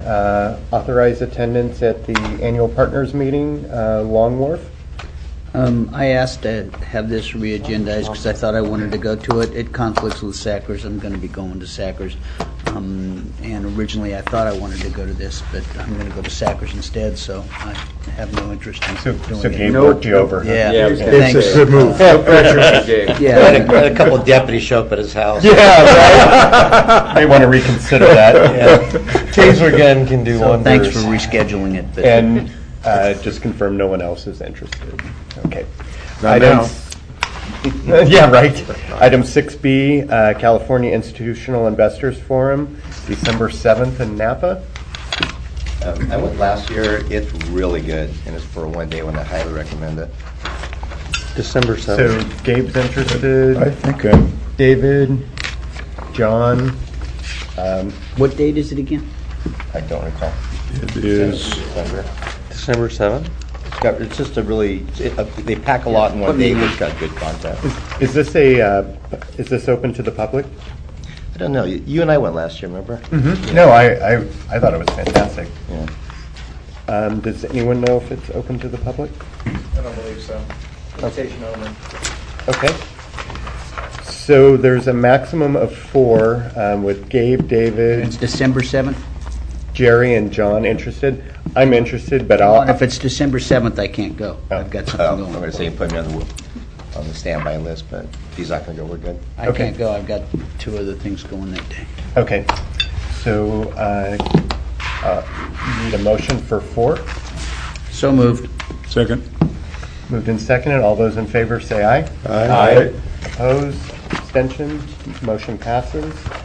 Authorize attendance at the annual partners meeting, Long Wharf. I asked to have this re-agendized because I thought I wanted to go to it. It conflicts with Sackers. I'm going to be going to Sackers. And originally I thought I wanted to go to this, but I'm going to go to Sackers instead, so I have no interest in doing So it. Gabe worked you over. Yeah, Thanks. It's a good move. No pressure. Yeah. Had a couple of deputies show up at his house. Yeah, right. May want to reconsider that. Taser gun can do wonders. Thanks for rescheduling it. But And just confirm no one else is interested. Okay. Not now. Yeah, right. Item 6B, California Institutional Investors Forum, December 7th in Napa. I went last year. It's really good, and it's for a one-day one. I highly recommend it. December So 7th. Gabe's interested. I think I'm. David, John. what date is it again? I don't recall. It is. December 7th? It's just a really. They pack a lot in one day. It's got good content. Is this open to the public? I don't know. You and I went last year. Remember? No, I thought it was fantastic. Yeah. Does anyone know if it's open to the public? I don't believe so. Invitation only. Okay. So there's a maximum of 4 with Gabe, It's David, December 7th? Jerry, and John interested. I'm interested, but Well, if it's December 7th, I can't go. Oh. I've got something I'm going going to say put me on the standby list, but if he's not going to go, we're good. I Okay. can't go. I've got 2 other things going that day. Okay. So you need a motion for 4. So moved. Second. Moved and seconded. All those in favor say aye. Aye. Opposed? Abstentions? Motion passes.